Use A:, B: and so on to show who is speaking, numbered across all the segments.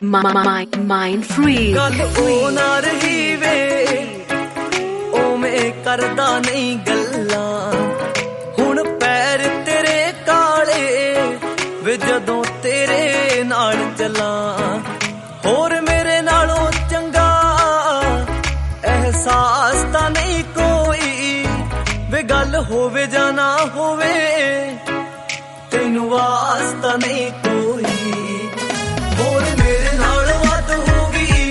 A: Mind free.
B: गल ओ ना रही वे ओ मैं करदा नहीं गल्ला हुण पैर तेरे काले वे जदों तेरे नाल चला होर मेरे नालों चंगा एहसास ता नहीं कोई वे गल होवे जां ना होवे तैनू वास्ता नहीं कोई होर मेरे नाल वध होगी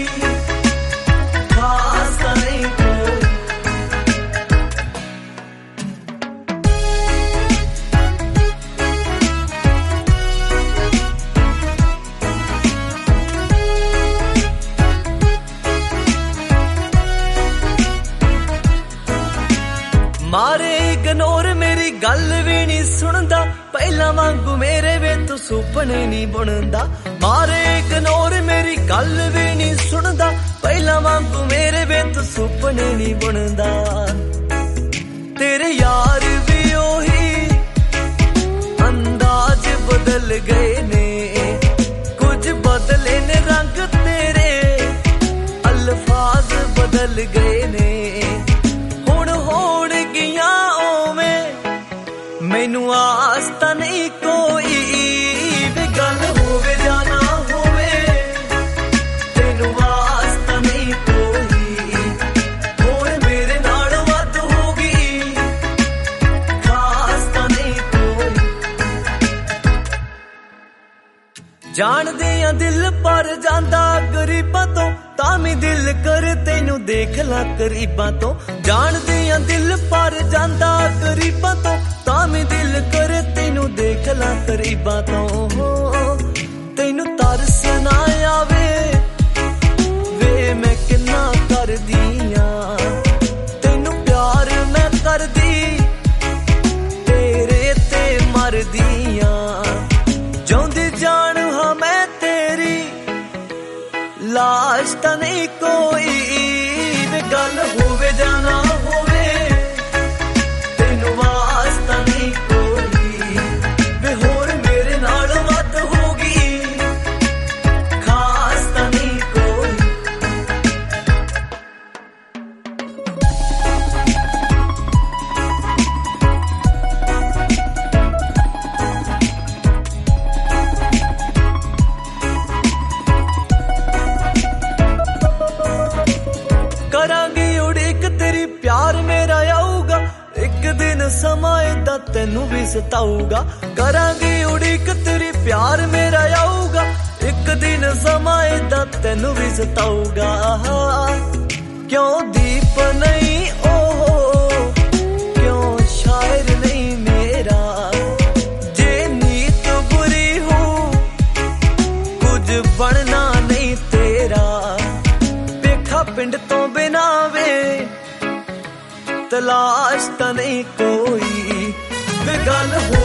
B: खास ता नहीं कोई मारे इग्नोर मेरी गल भी नहीं सुनदा पहला वांगू मेरे वे तू सुपने नहीं बुनदा मारे इग्नोर मेरी गल भी नहीं सुनदा पहला वांगू मेरे वे तू सुपने नहीं बुनदा तेरे यार भी ओही अंदाज बदल गए ने कुछ बदले ने रंग तेरे अल्फाज बदल गए ने मैनू आस्ता नहीं कोई वे गल होवे जां ना होवे तैनू आस्ता नहीं कोई होर मेरे नाल वध होगी खास तां नहीं कोई जाणदे आ दिल पर जांदा गरीबां तो तामी दिल कर तैनू देख ला करीबां तो जाणदे आ दिल पर जांदा गरीबां तो तामी दिल कर तैनू देख ला करीबां तो तैनू तरस ना आवे वे मैं किन्ना कर दिया तैनू प्यार मैं कर दी तेरे ते मर दिया जोंदी जान हाँ मैं तेरी लाश ता नहीं कोई वे गल होवे जां ना होवे तैनू वास्ता नहीं कोई वे होर मेरे नाल वध होगी खास ता नहीं कोई करांगी उड़ीक तेरी प्यार मेरा आऊगा एक दिन समा इदा तेनू भी सताऊगा करांगी उड़ीक तेरी प्यार मेरा आऊगा एक दिन समा इदा तेनू भी सताऊगा क्यों दीप नहीं ओ क्यों शायर नहीं मेरा जे नीत बुरी हो कुछ बनना नहीं तेरा पेखा पिंड तो बिना वे तलाश ता नहीं कोई वे गल